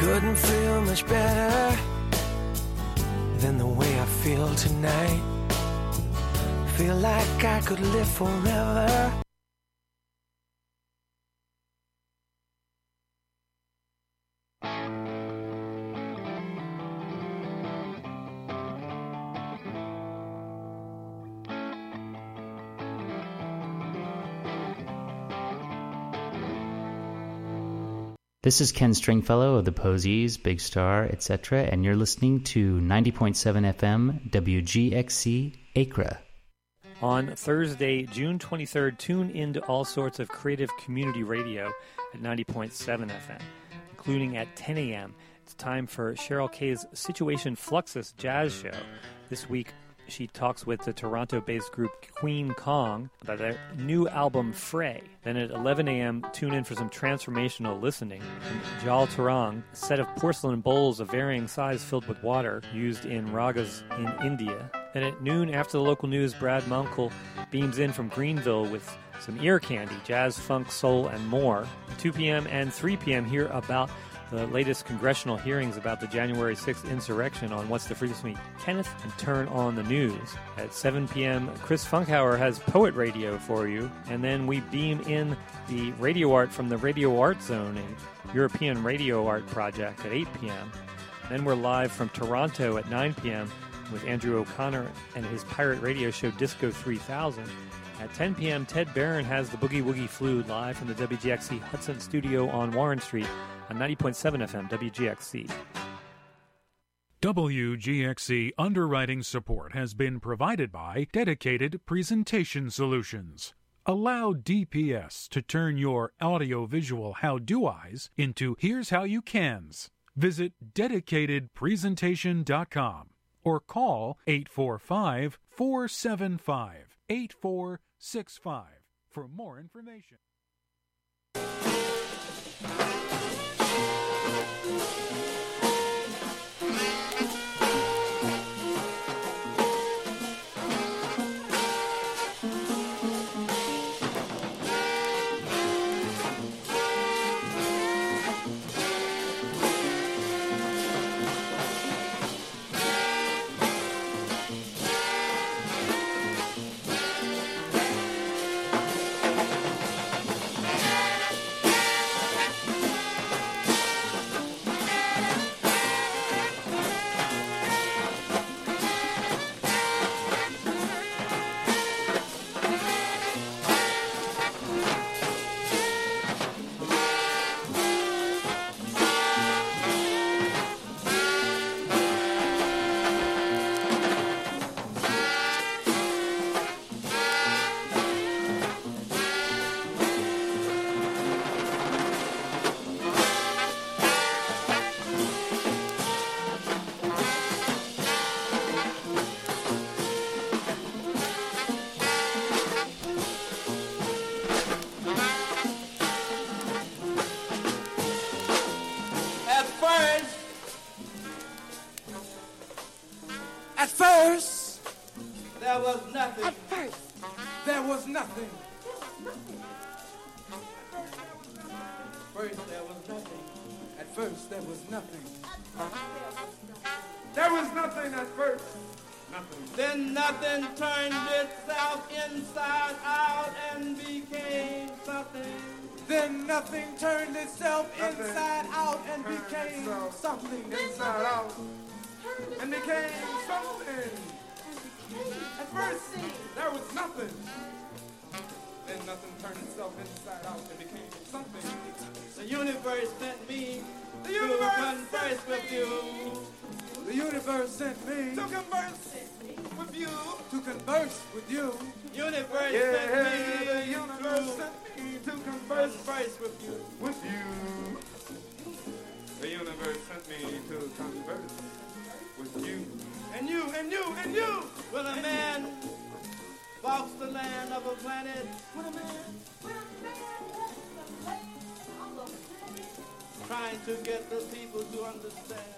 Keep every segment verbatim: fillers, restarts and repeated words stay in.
couldn't feel much better than the way I feel tonight. Feel like I could live forever. This is Ken Stringfellow of the Posies, Big Star, et cetera, and you're listening to ninety point seven F M W G X C Acra. On Thursday, June twenty-third, tune into all sorts of creative community radio at ninety point seven F M, including at ten a.m. It's time for Cheryl Kay's Situation Fluxus Jazz Show. This week, she talks with the Toronto-based group Queen Kong about their new album, Fray. Then at eleven a.m., tune in for some transformational listening. And Jal Tarang, a set of porcelain bowls of varying size filled with water used in ragas in India. Then at noon, after the local news, Brad Munkle beams in from Greenville with some ear candy, jazz, funk, soul, and more. At two p.m. and three p.m., hear about the latest congressional hearings about the January sixth insurrection on What's the Freedom Meet Kenneth, and turn on the news. At seven p.m., Chris Funkhauer has Poet Radio for you, and then we beam in the radio art from the Radio Art Zone, a European radio art project, at eight p.m. Then we're live from Toronto at nine p.m. with Andrew O'Connor and his pirate radio show Disco three thousand. At ten p.m., Ted Barron has the Boogie Woogie Flu live from the W G X C Hudson studio on Warren Street on ninety point seven F M W G X C. W G X C underwriting support has been provided by Dedicated Presentation Solutions. Allow D P S to turn your audio-visual how-do-eyes into here's how you cans. Visit dedicated presentation dot com or call eight four five, four seven five, eight four six five for more information. Then nothing turned itself inside out and became something. Then nothing turned itself Nothing. inside out and Turned became itself something. Inside out and became something. At first, there was nothing. Then nothing turned itself inside out and became something. The universe sent me The universe to converse sent with me. you. The universe sent me To converse with you. to converse with you. Universe Yeah, sent me the universe to sent me to converse converse with you. with you. The universe sent me to converse with you. And you, and you, and you. When a man walks the land of a planet, when a man, when a man walks the land of a planet, trying to get the people to understand.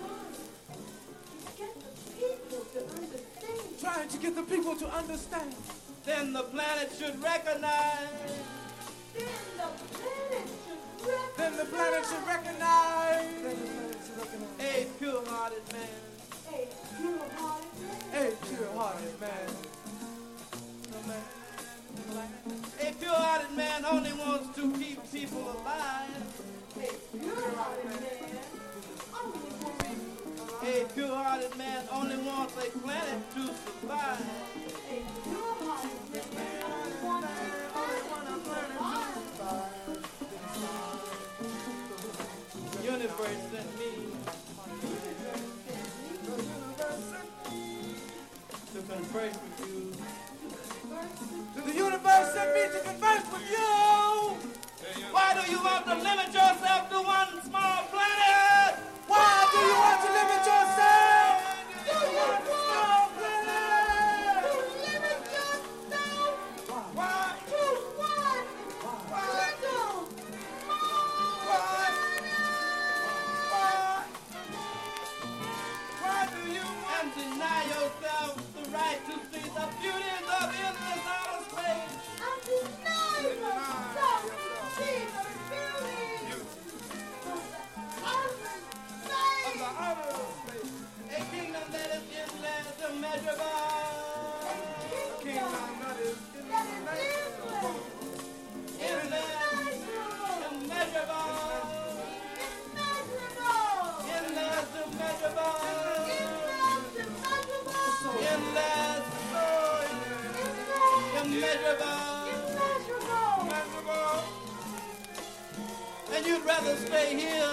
Trying to get the people to understand. Then the planet should recognize. Then the planet should recognize. pure-hearted man. A pure-hearted man. A pure-hearted man. A pure-hearted man only wants to keep people alive. A pure-hearted man only wants A pure-hearted man only wants a planet to survive. A pure-hearted man only wants a planet to survive. The universe sent me. To converse with you. The universe sent me to converse with you. Why do you want to limit yourself to one small planet? Why do you want to limit yourself to one small planet? To limit yourself. Why? To one little small planet. Why? Why do you want to deny yourself the right to see the beauties of endless outer space? I deny yourself to see the beauties of the outer space. A kingdom that is endless, immeasurable. A kingdom that is immeasurable. Endless, immeasurable. Endless, immeasurable. Endless, immeasurable, immeasurable, and you'd rather stay here.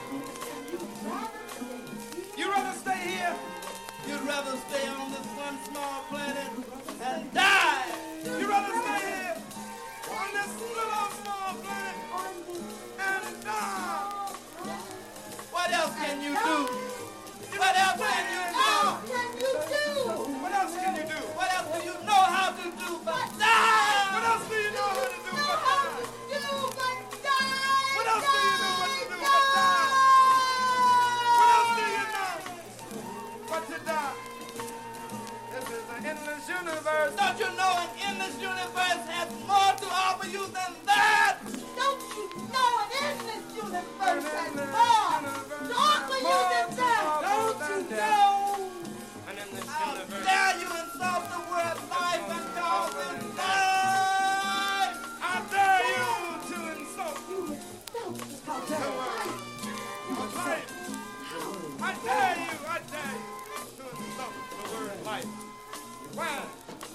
You'd rather stay here. You'd rather stay on this one small planet and die. You'd rather stay here on this little small planet and die. What else can you do? What else can you do? What else can you do? What else do you know how to do but die? What else do you know how to do but die? What else do you know what to do but die? What else do you know but to die? This is an endless universe. Don't you know an endless universe has more to offer you than that? Don't you know an endless universe has more to offer you than that? Don't you know? How dare you insult the word life and call it life? How dare you to insult the word life? I dare you, I dare you to insult the word life. Well,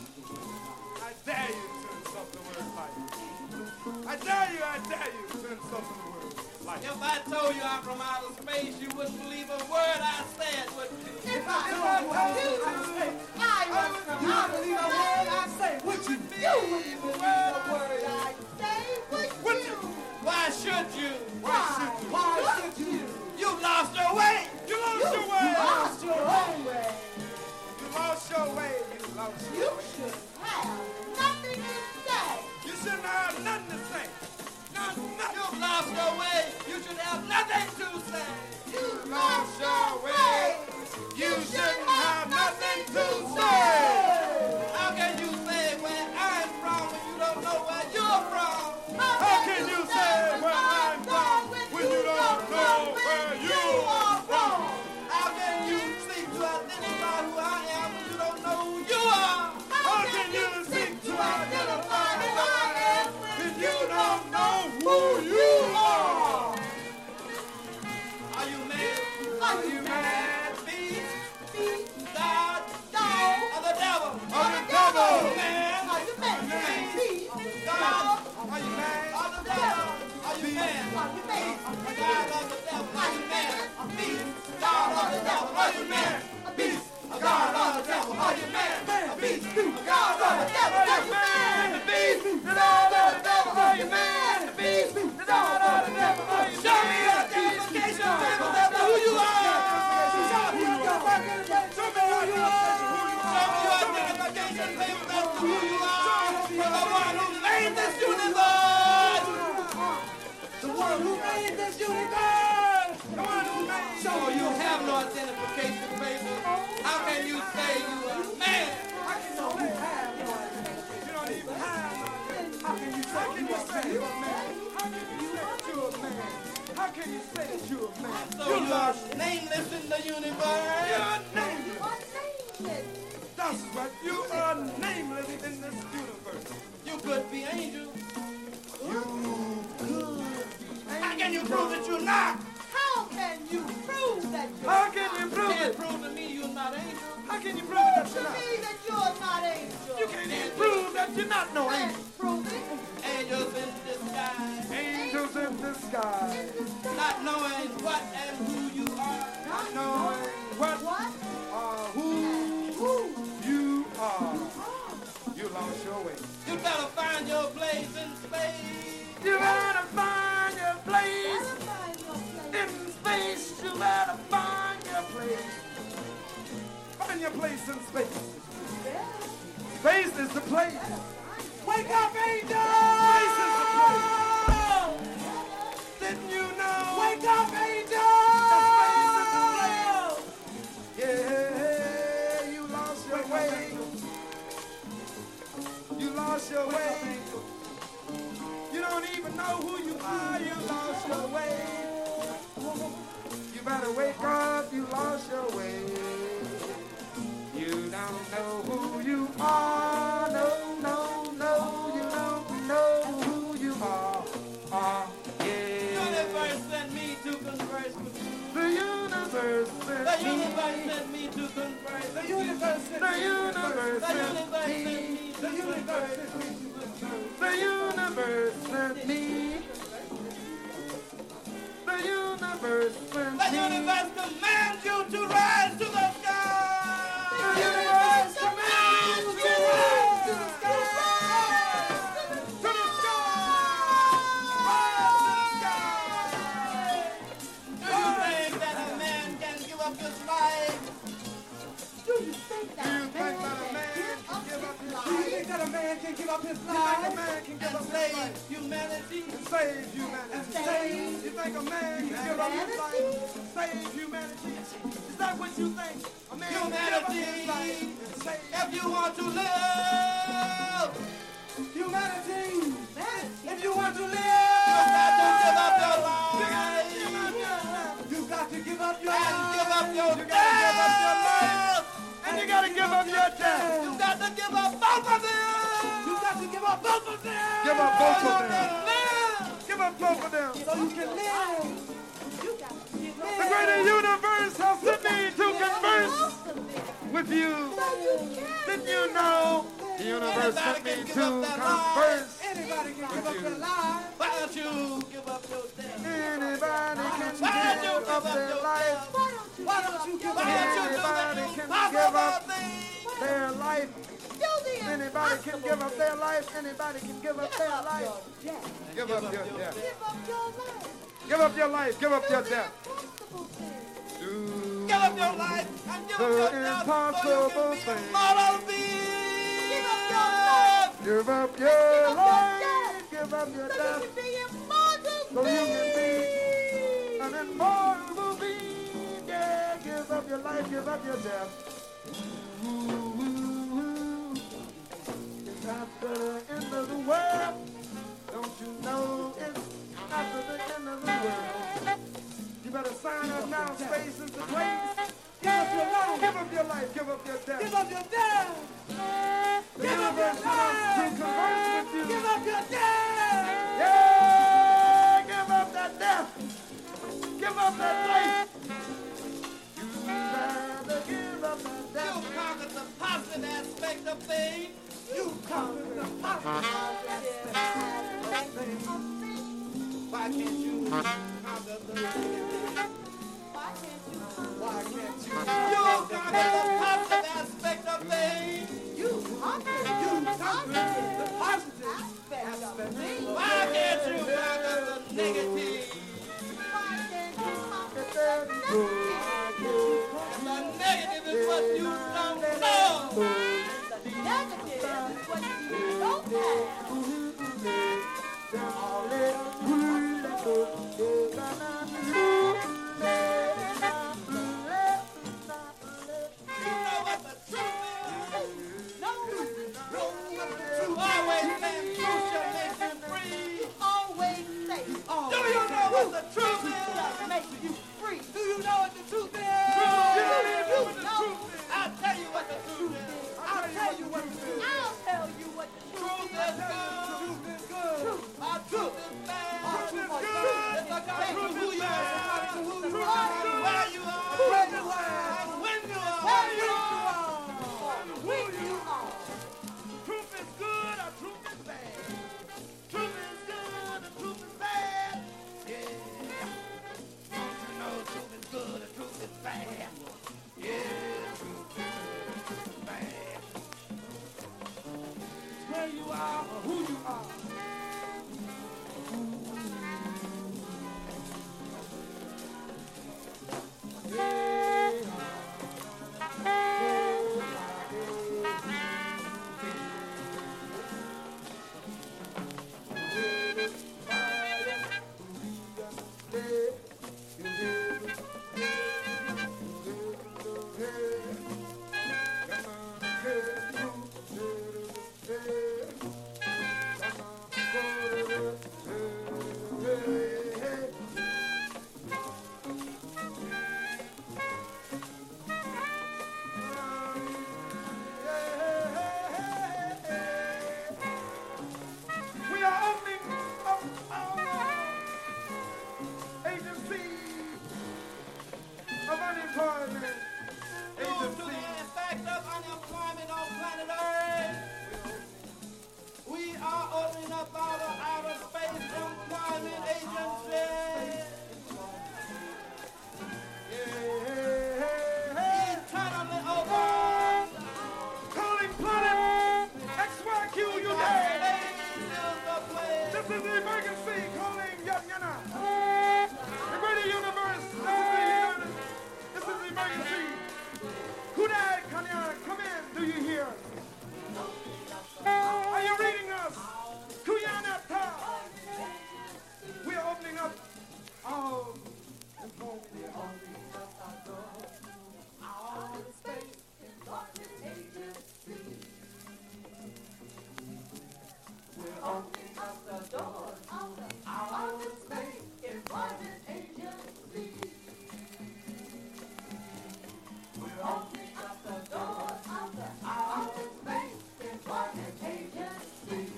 I dare you to insult the word life. I dare you, I dare you to insult the word life. If I told you I'm from outer space, you wouldn't believe a word I said, would you? If I told you I was from outer space, a word I say, would you? You wouldn't believe a word I say, would you? Why should you? Why should you? Why should you? You lost your way. You lost your way. You lost your own way. You lost your way. You lost your way. You should have nothing to say. You shouldn't have nothing to say. You lost your way. You should have nothing to say. You lost your way. You shouldn't have nothing to say. How can you say where I'm from when you don't know where you're from? How can you say where I'm from when you don't know where you are from? How can you seek to identify who I am when you don't know who you are? How can you seek to identify who I am when you don't know who you are? Are you mad? Are you mad? Beast, God, dog, or the devil? Or the devil? Man, are you mad? Beast, God, are you mad? Or the devil? Are you mad? Beast, God, or the devil? Are you mad? Beast, God, or the devil? Are you mad? Beast, God, or the devil? Are you mad? Beast, God, or the devil? Are you mad? Beast, God, or the devil? Are you mad? Beast, God, or the devil? Are you mad? Show me your identification papers as to who you are. Show me your identification papers as to who you are. You're the one who made this universe. The one who made this universe. The one who made. So you have no identification papers. How can you say you are a man? How can you say have no identification? You don't even have no identification. How can you say you're a man? How can you say you're a man? How can you say that you're a man? So you are are nameless in the universe. You're nameless. That's right. You are nameless in this universe. You could be angel. You could. How can you prove that you're not? How can you prove that you're How can you not? prove You can't it? prove to me you're not angel. How can you prove it that you're To not? me that you're not angel. You can't even prove that you're not no Can't angel. prove it. Angels in disguise. Angels in disguise. Not knowing what and who you are. Not knowing what What? or who, who you are. You lost your way. You better find your place in space. You better find your place Gotta find your place. in space. You better find your place. Find your place in space. Yeah. Space is the place. Wake up, angel! Space is the place. Didn't you know? Wake up, angel! The space is the place. Yeah, you lost your way. You lost your way. You don't even know who you are. You lost your way. You better wake up. You lost your way. You don't know who you are. No, no, no. You don't know who you are. Uh, yeah. The universe sent me to converse with you. The universe sent the me. Universe sent me to converse. The universe sent the universe sent me. The universe sent me to converse. The universe sent me. The universe sent me. The universe commands you to rise to the sky. The universe commands you to rise to the sky. To the sky. Rise to the sky. Do you think that a man can give up his life? Do you think that Do you a think man that a can man give can up give up his his life? life? Do you think that a man can give up his life? You think a man can give up his life? Humanity. And save humanity. Save You think a man can give up his life? Save humanity. Is that what you think? A man can give up his life and save. If you want to live, humanity. If you want to live, you got to give up your life. You got to give up your life. And give up your death. And you got to give up your death. You got to give up both of them. You got to give up both of them. Give up both of them. Give up both of them. So you can live. You got to give up. The greater universe has sent me to converse with you. Didn't you know? The universe sent me to converse. Anybody can give up their life. Why don't you give up your death? Anybody can give up their life. Why don't you give up Anybody can give up their life. Anybody can give up their life. Anybody can give up their life. Give up your death. Give up your life. Give up your life. Give up your Do death. the impossible thing. Do Give up your life and give up the your death so you impossible can be thing. a model be. Give up your life. Give up Give your up your life. death. Give up your So death. you can be immortal. So you can be an immortal being. Yeah, give up your life, give up your death. Ooh, ooh, ooh. It's after the end of the world. Don't you know it's after the end of the world? You better sign up now, space is the place. Give up your life, give up your life, give up your death. Give up your death. The universe wants to converse with you. Give up your death. Yeah, give up that death. Give up that life. You better give up that You death. conquered the positive aspect of things. You conquered the positive aspect of things. Why can't you conquer the negative? Why can't you? Why can't you? You conquered the positive aspect of things. You conquered. You conquered the positive aspect of aspect. me. Why can't you conquer the negative? Why can't you conquer Get that good. And the negative is what you don't know. the negative? Is what you don't have. All it will go. Unemployment Due to Agency. the effect of unemployment on planet Earth, we are opening up our outer space employment agency. Eternally open. Calling Planet X Y Q Unite. This is the emergency calling Yanyana. The greater universe. This is the universe. This is the emergency. Kudai Kanya, come in. Do you hear? Are you reading us? Kuyanata. We are opening up our employment. Opening up the doors of the outer space employment agency. We're opening up the doors of the outer space employment agency.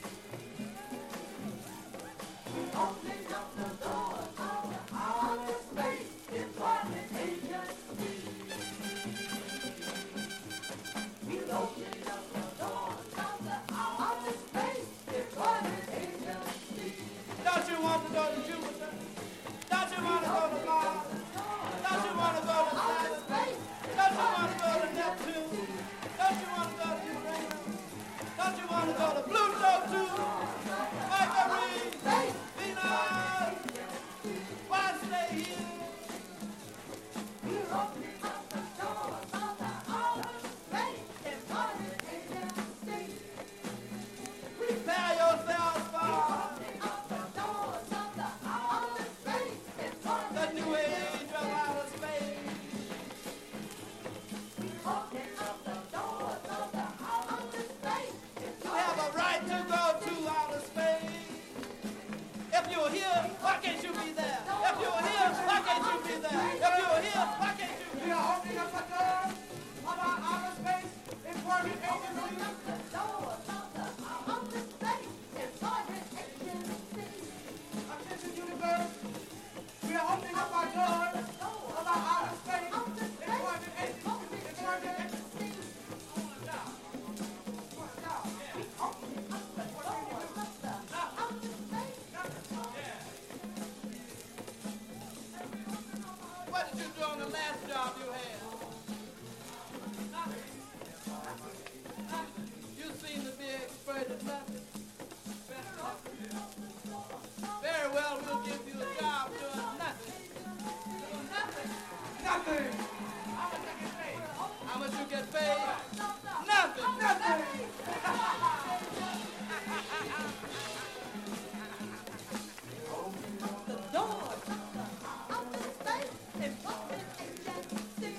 We're opening up the doors of the outer space employment agency. We're opening up the doors of the outer space. Don't you want to go to Jupiter? Don't you want to go to Mars? Don't you want to go to Saturn? Don't you want to go to Neptune? Don't you want to go to Uranus? Don't you want to go to Pluto too? Mercury, Venus, why stay here? We're opening up the doors of the outer space employment agency. Prepare yourselves for the new age of outer space. You have a right to go to outer space. If you're here, why can't you be there? If you're here, why can't you be there? If you're here, why can't you be there? We are opening up the doors of our outer space employment agency. Attention, universe. We are opening up our doors of our outer space employment agency. Employment agency. What did you do on the last job you had? You seem to be expert at nothing. Very well, we'll give you a job doing nothing. Doing nothing. Nothing. How much you get paid? Nothing. Nothing. The doors of the space employment agency.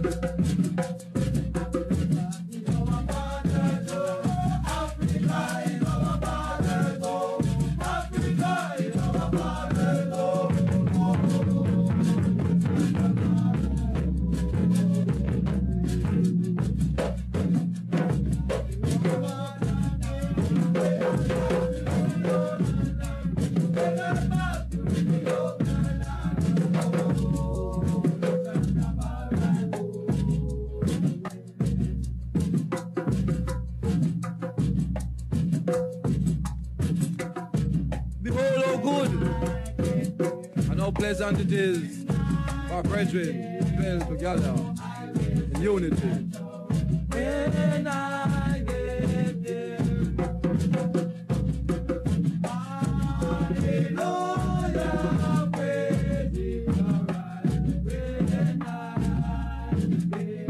Pleasant it is for brethren to dwell together in unity. When I get there, hallelujah, praise is alright. When I get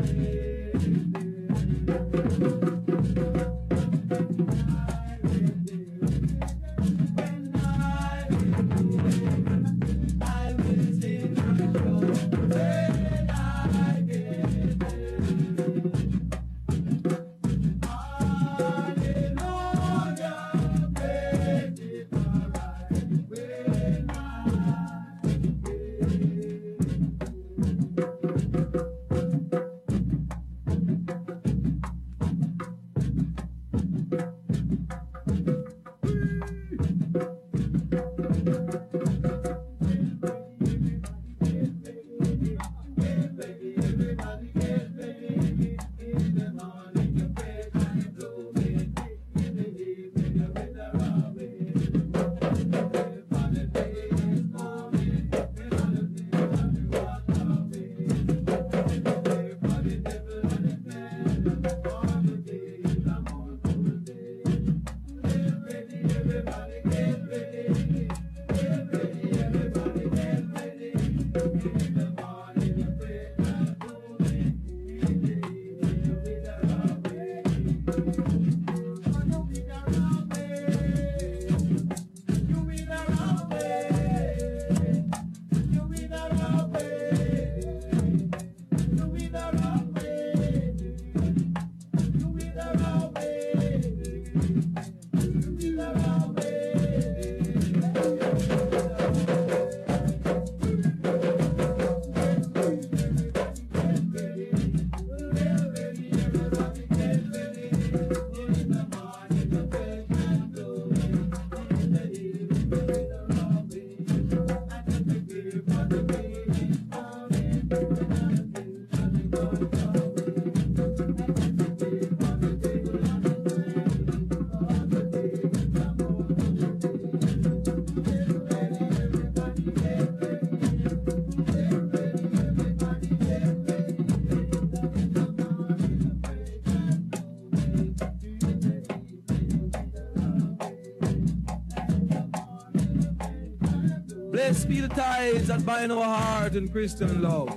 Blessed be the ties that bind our heart in Christian love.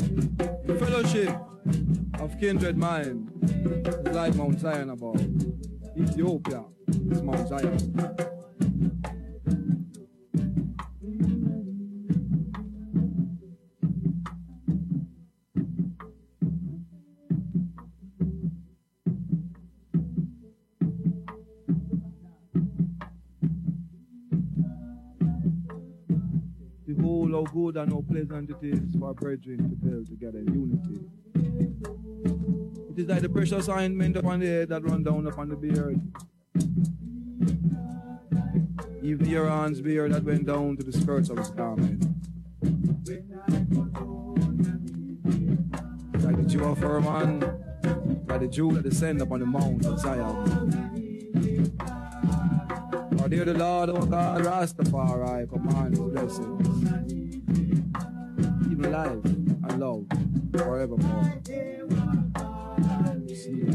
The fellowship of kindred mind is like Mount Zion above. Ethiopia is Mount Zion. How good and how pleasant it is for brethren to dwell together in unity. It is like the precious ointment upon the head that run down upon the beard. Even Aaron's beard that went down to the skirts of his garment. Like the dew of Hermon, like the dew that descend upon the mount of Zion. For dear the Lord our God, Rastafari, command his blessings. Even life and love forevermore. See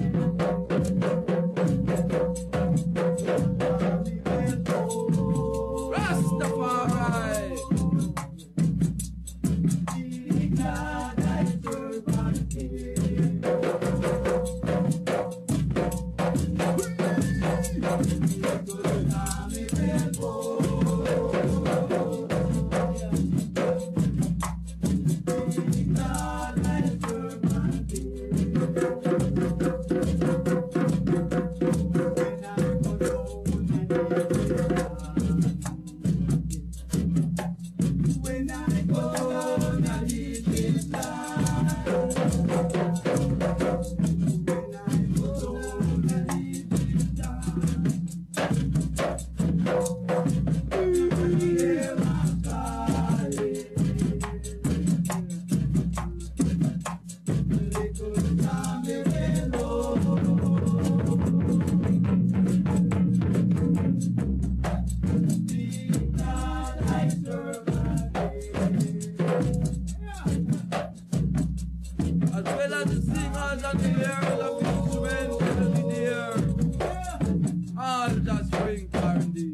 singers and the air of instruments in the air. All just spring candy.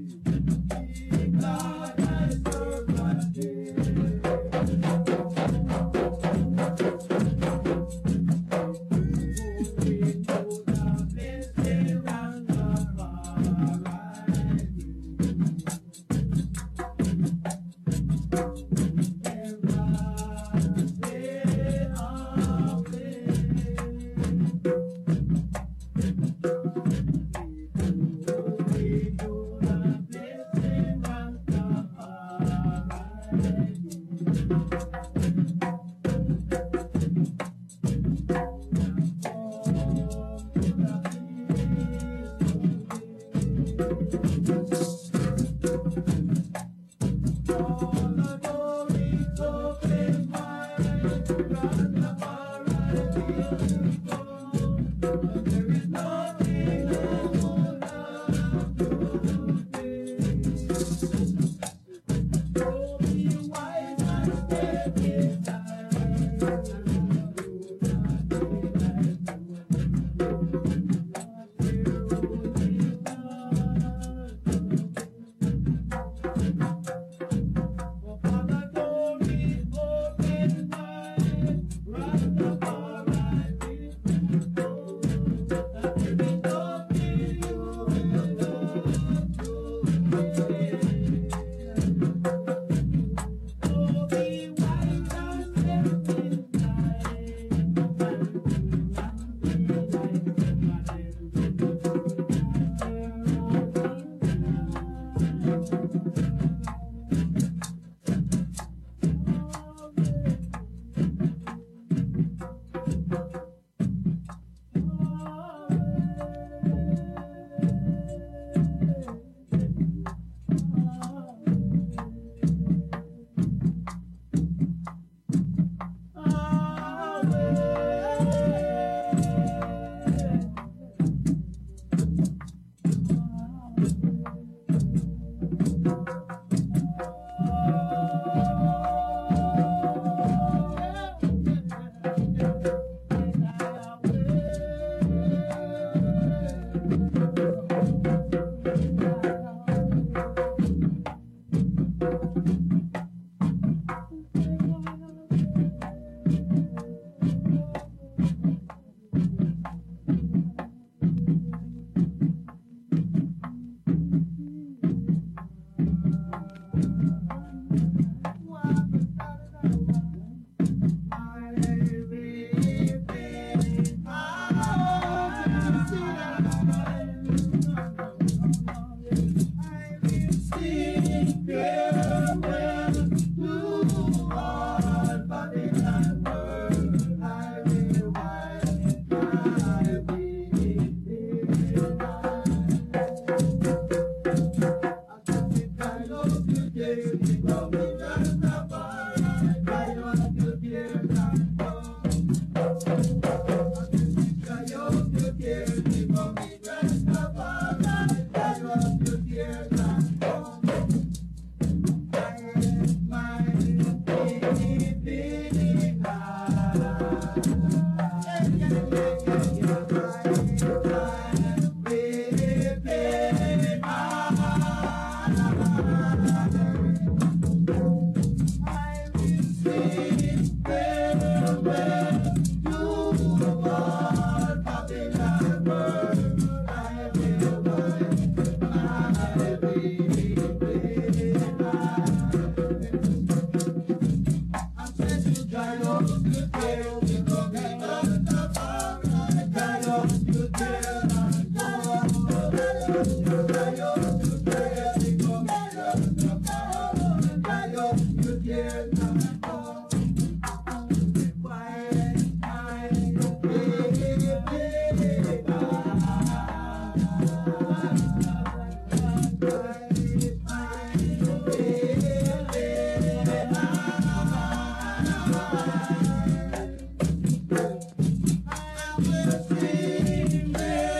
Sing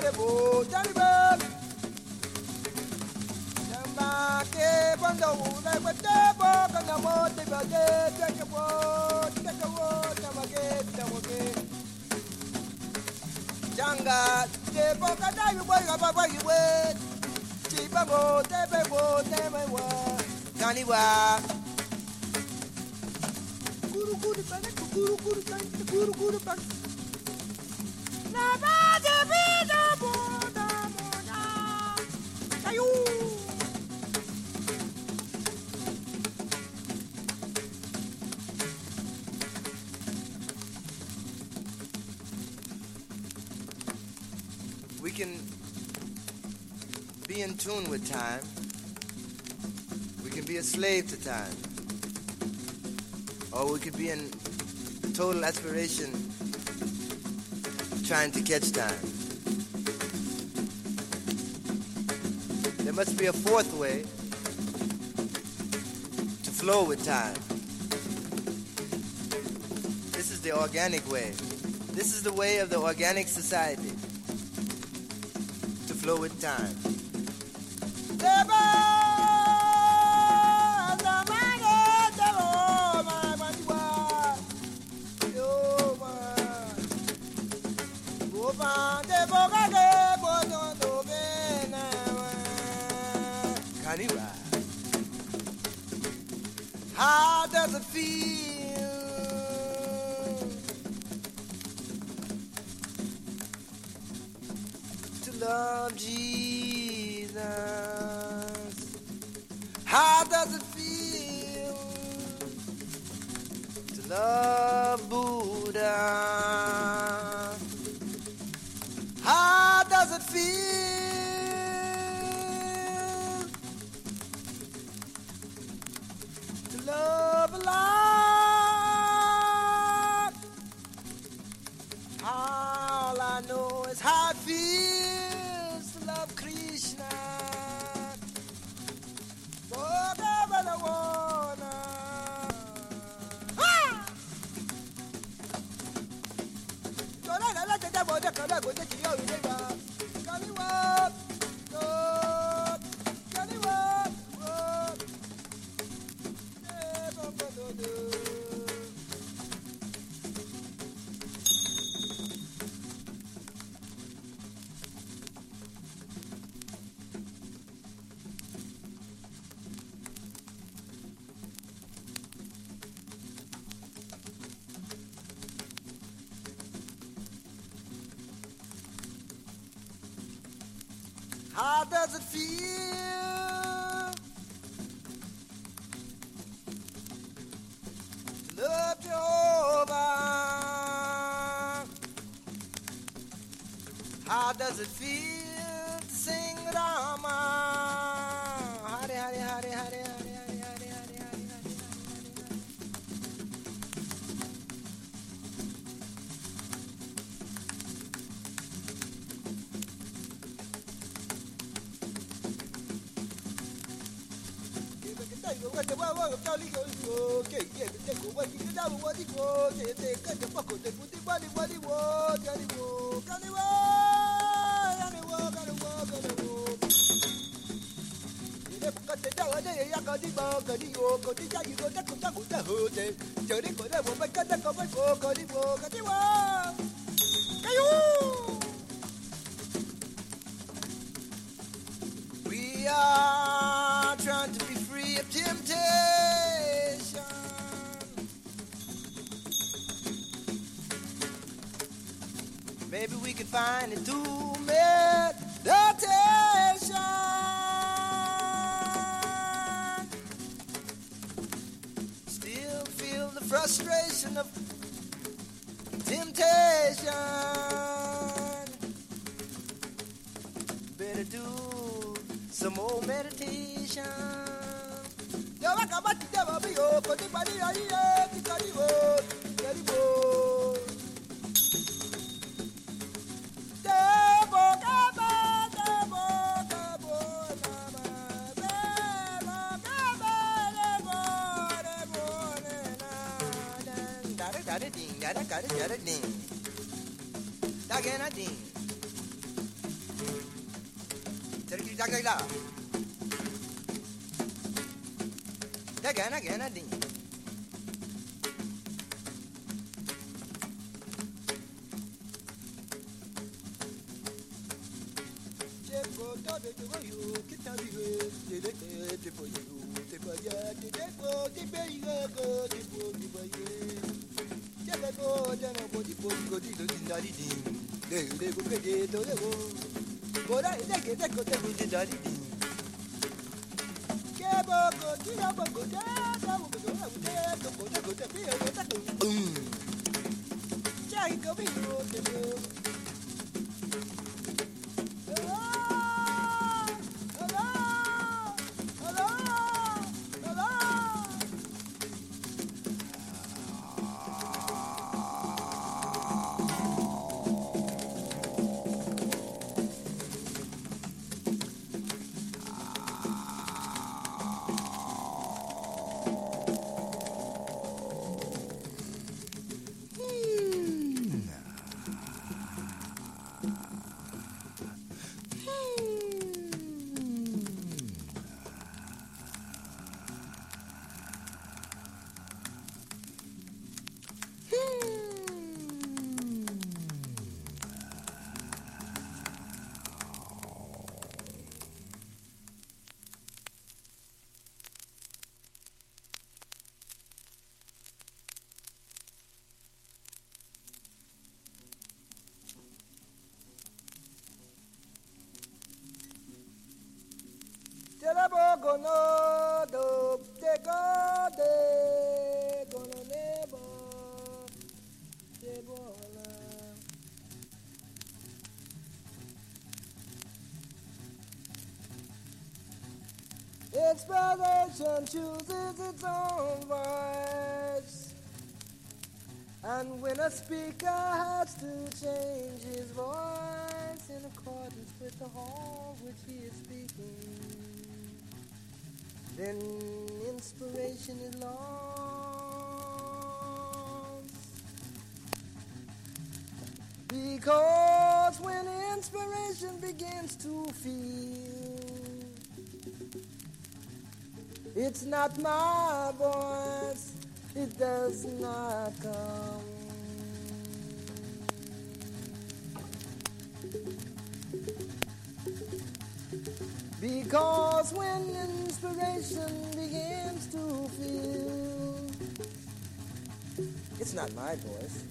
bo Johnny Bob. Jamba ke bondo uda kwete bo kana mo te ba ke te bo te bo jamba ke jamba ke. Janga te bo kada yu boy ga ba yu we. Chi ba bo te be bo te be wa. Johnny wa. Guru guru bana guru guru bana guru guru bana. Na ba de bi da bo da mo da. Ayu. We can be in tune with time. We can be a slave to time. Or we could be in total aspiration trying to catch time. There must be a fourth way to flow with time. This is the organic way. This is the way of the organic society to flow with time. How does it feel to love Jesus? How does it feel to love Buddha? How does it feel love a lot? All I know is how it feels to love Krishna. Whatever I wanna. Ah! So I like the devil, the color, the key, the Can you walk? Can you walk? How does it feel to love Jehovah? How does it feel to sing Rama? Hare Hare Hare Hare Hare Hare Hare Hare Hare Hare. We are trying to be free of temptation. Maybe we can find it through meditation. Still feel the frustration of temptation. Better do some more meditation. Dagla. Dagana gana ding. Chego todo yo yo kita biwe de de de po yo de po ya de de po de be yo go de po de po ye. Chego go de no po de po go de do din da di din. De de go de do de go. Bora de que de go de go de da di din. Chego go de no po go de go go de go go de go de be yo de go. Chego be yo de go. Gono do te go de gono nebo te bola. Inspiration chooses its own voice, and when a speaker has to change his voice in accordance with the hall which he is speaking, then inspiration is lost. Because when inspiration begins to feel, it's not my voice, it does not come. Because when inspiration begins to feel, it's not my voice.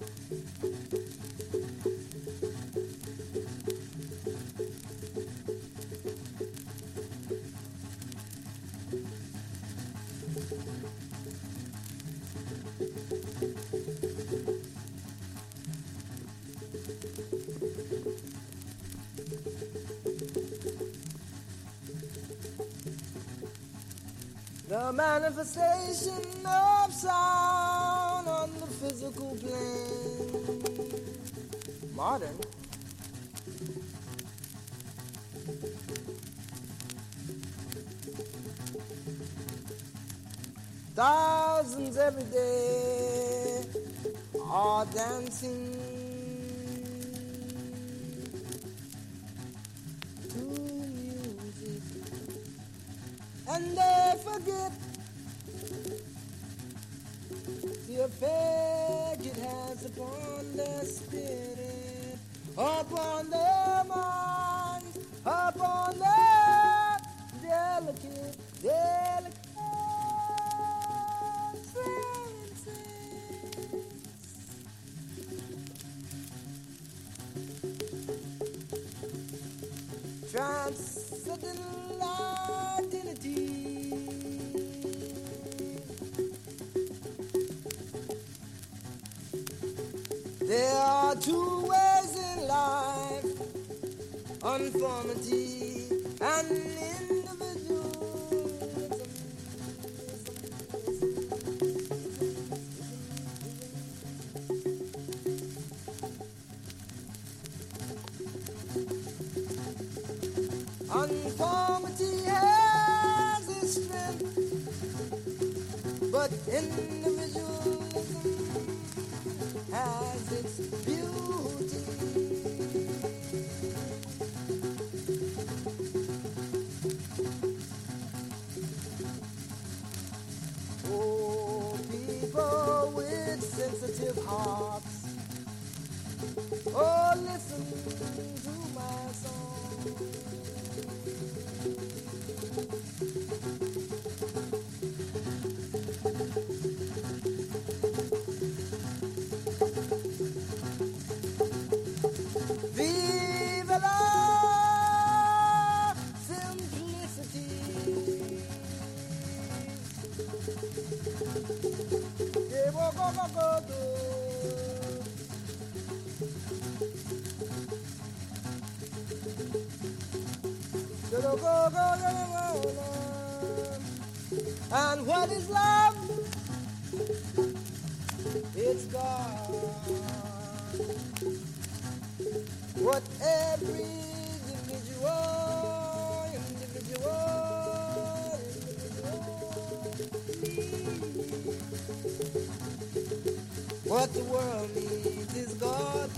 The manifestation of sound on the physical plane. Modern. Thousands every day are dancing to music, and they forget the effect it has upon their spirit, upon their minds, upon their delicate, delicate senses. Transcendental identity. There are two ways in life, uniformity and individualism. Uniformity has its strength, but individualism has its beauty. sensitive hearts. Oh, listen to my song. Vive la simplicity. Yeah, go, go, go, go, go. Go, go, go, go, go, go. And what is love? It's God. What every individual, individual, individual needs. What the world needs is God.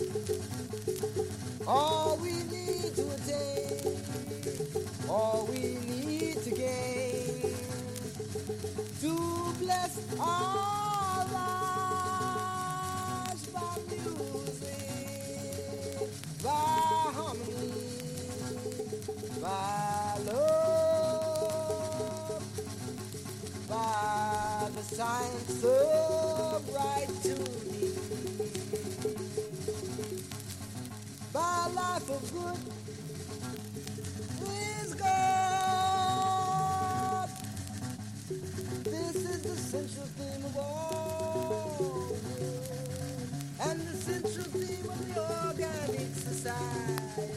All we need to attain, all we need to gain, to bless our lives by music, by harmony, by love, by the science of right tuning, by life of good is God. This is the central theme of all, and the central theme of the organic society.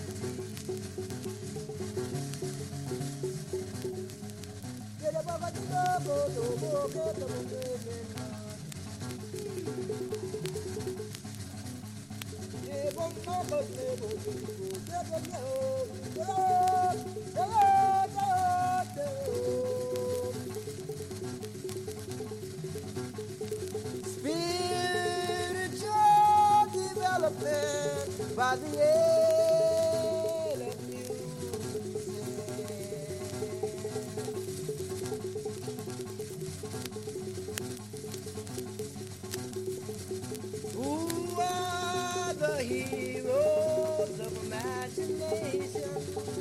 Spiritual development by the aid of music. Who are the heroes of imagination?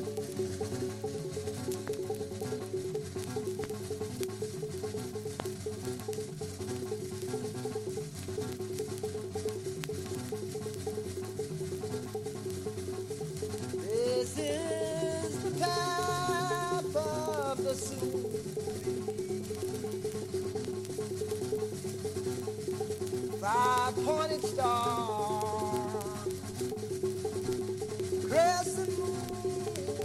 This is the path of the soul. Five-pointed star, crescent moon,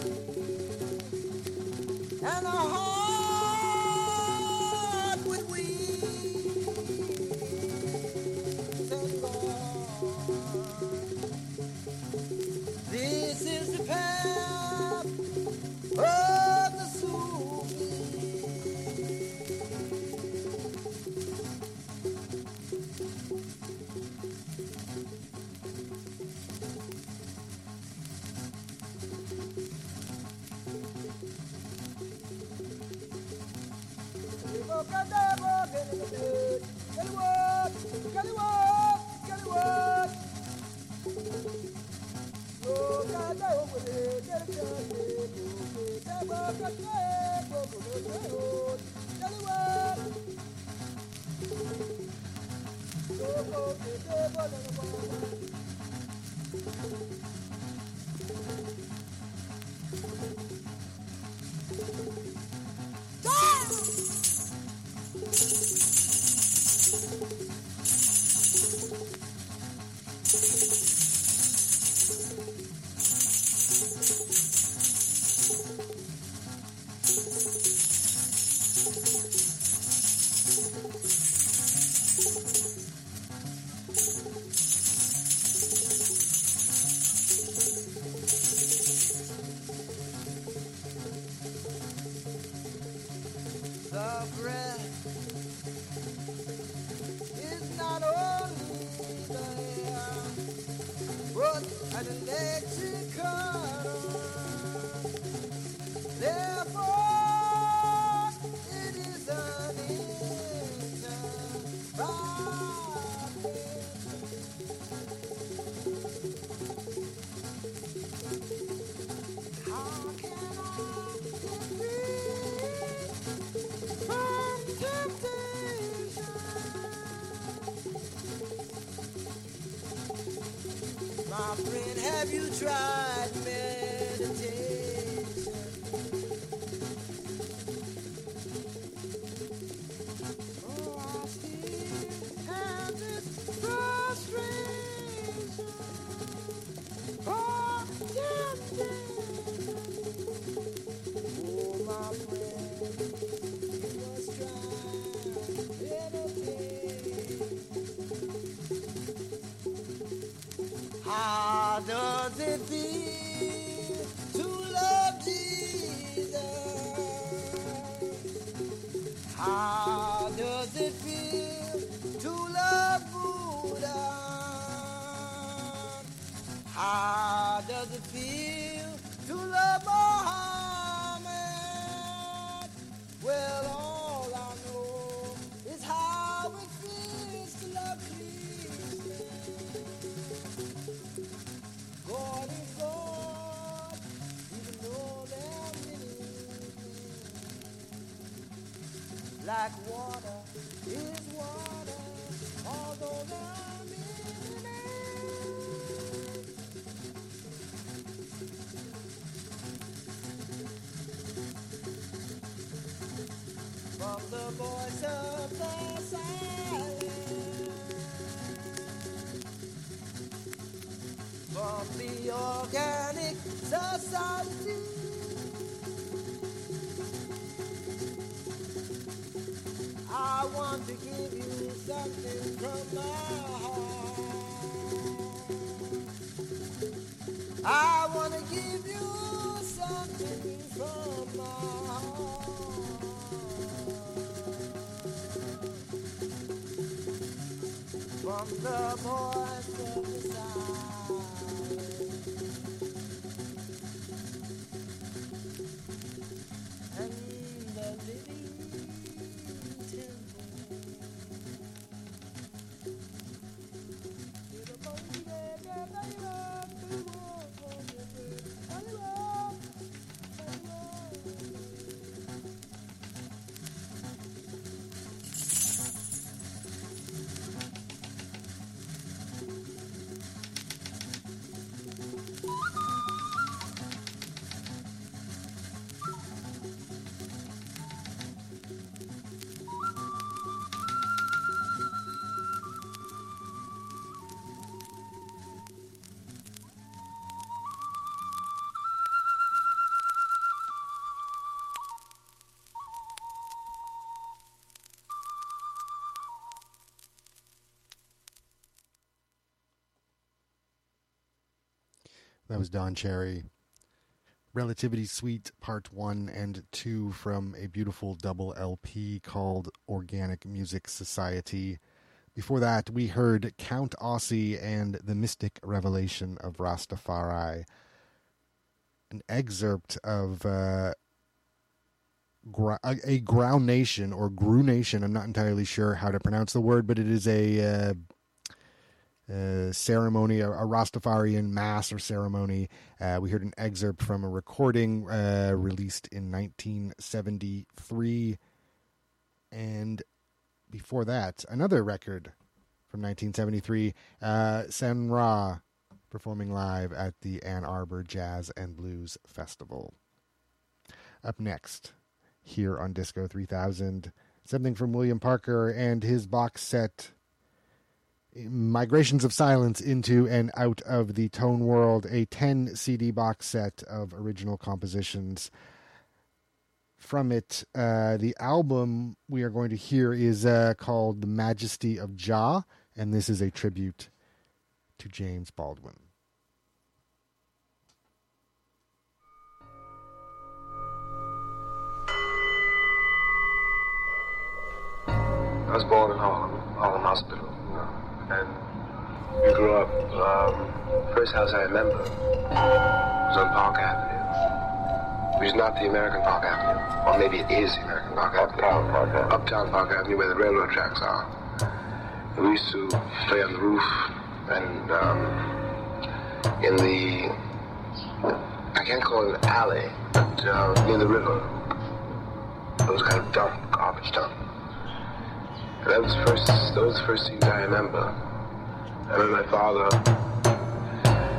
and a heart with wings and God. This is the path of the soul. The breath is not only the air, but an electric current. Therefore, it is an enterprise. My friend, have you tried meditation? Oh, I still have this frustration. Oh, yeah, yeah. Oh, my friend, you must try meditation. How does it feel to love Jesus? How does it feel to love Buddha? How does it feel to love Muhammad? Well, all I know is how it feels to love Jesus. God is God, even though there are many men. Like water is water, although there are many men. From the voice of the silence, from the organic society, I want to give you something from my heart. I want to give you something from my heart. From the voice of the silence, and the living temple. That was Don Cherry. Relativity Suite Part one and two from a beautiful double L P called Organic Music Society. Before that, we heard Count Ossie and the Mystic Revelation of Rastafari. An excerpt of uh, a, a Grau Nation, or Gru Nation, I'm not entirely sure how to pronounce the word, but it is a... Uh, Uh, ceremony, a, a Rastafarian mass or ceremony. Uh, we heard an excerpt from a recording uh, released in nineteen seventy-three, and before that, another record from nineteen seventy-three, uh, Sun Ra performing live at the Ann Arbor Jazz and Blues Festival. Up next, here on Disco three thousand, something from William Parker and his box set Migrations of Silence Into and Out of the Tone World, a ten C D box set of original compositions. From it, uh, the album we are going to hear is uh, called The Majesty of Jah, and this is a tribute to James Baldwin. I was born in Harlem, Harlem Hospital. And we grew up, um, first house I remember was on Park Avenue, which is not the American Park Avenue, or maybe it is the American Park Avenue. Uptown Park Avenue. Uptown Park Avenue, where the railroad tracks are. And we used to play on the roof, and um, in the, I can't call it an alley, but uh, near the river. It was kind of dump, garbage dump. That was the first, those were the first things I remember. I remember my father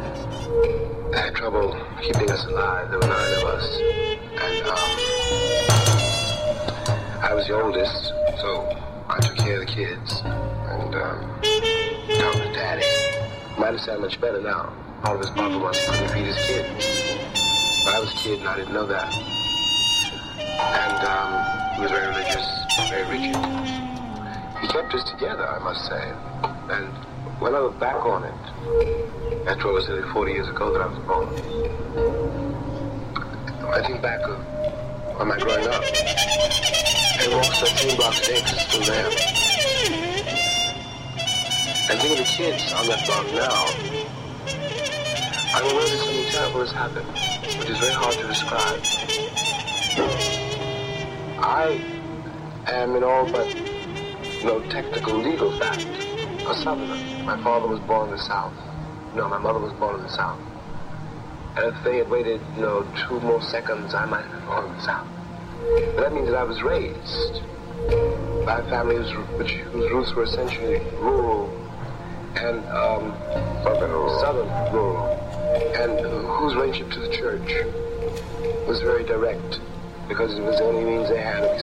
They had trouble keeping us alive. There were nine of us. And um, I was the oldest, so I took care of the kids. And um, I was daddy. Might have sounded much better now. Part of his problem was he couldn't feed his kids. But I was a kid and I didn't know that. And um, he was very religious, very rigid. He kept us together, I must say. And when I look back on it, after all, it was nearly forty years ago that I was born, I think back of when I growing up. And walks that same block today because it's still there. And think of the kids on that block now. I'm aware that something terrible has happened, which is very hard to describe. I am in all but no technical legal fact a Southerner. My father was born in the South. No, my mother was born in the South. And if they had waited, you know, two more seconds, I might have been born in the South. But that means that I was raised by a family whose, which, whose roots were essentially rural and um, southern rural. Southern rural, and whose relationship to the church was very direct, because it was the only means they had of